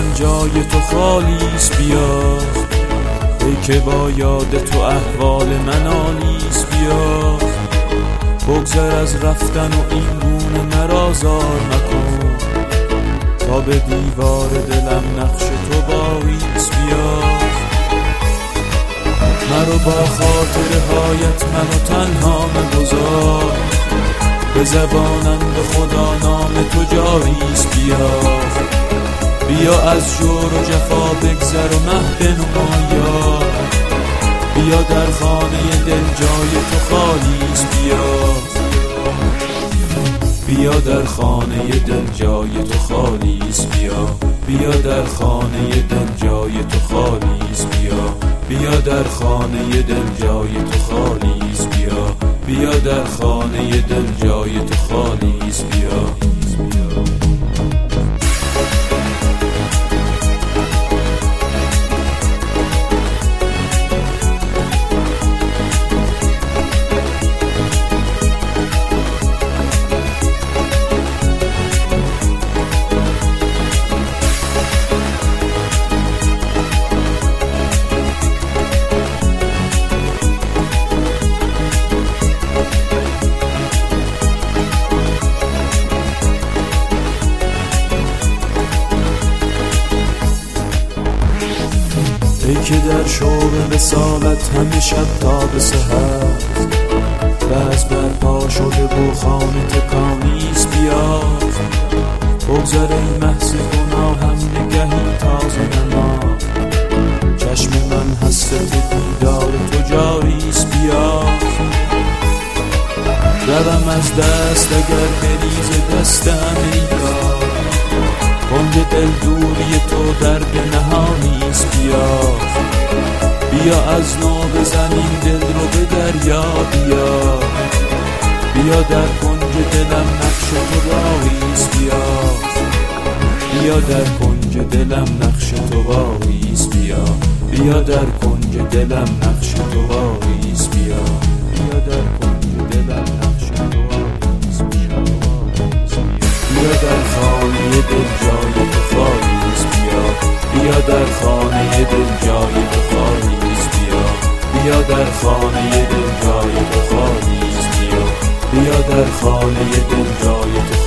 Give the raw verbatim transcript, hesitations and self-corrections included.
جای تو خالیست بیا، ای که با یاد تو احوال من آلیست بیا. بگذر از رفتن و این گونه مرا زار مکن، تا به دیوار دلم نقش تو باریست بیا. مرو با خاطر هایت منو تنها مگذار، به زبانم به خدا نام تو جاریست بیا. بیا از جور و جفا بگذر و مه بنما، بیا در خانه دل جای تو خالیست بیا. بیا در خانه دل جای تو خالیست بیا، بیا در خانه دل جای تو خالیست بیا. بیا در خانه دل جای تو خالیست بیا، بیا در خانه دل جای تو خالیست بیا. ای که در شوق وصالت همه شب تا به سحر، دست بر پا شده و خانه تکانیست بیا. بگذر ای محض گناهم نگهی تازه نما، چشم من حسرت دیدار تو جاریست بیا. روم از دست اگر بریز دستم ای کار، کنج دل دوری تو درد نهانیست بیا. بیا از نو بزنیم دل رو به دریا بیا، بیا در کنج دلم نقش تو باریست بیا. بیا در کنج دلم نقش تو باریست بیا، بیا در کنج دلم نقش تو باریست بیا. بیا در کنج دلم نقش تو باریست بیا. بیا در خانه دل جای تو خالیست بیا، بیا در خانه دل جای تو خالیست بیا. بیا در خانه دل جای تو خالیست بیا، بیا در خانه دل جای تو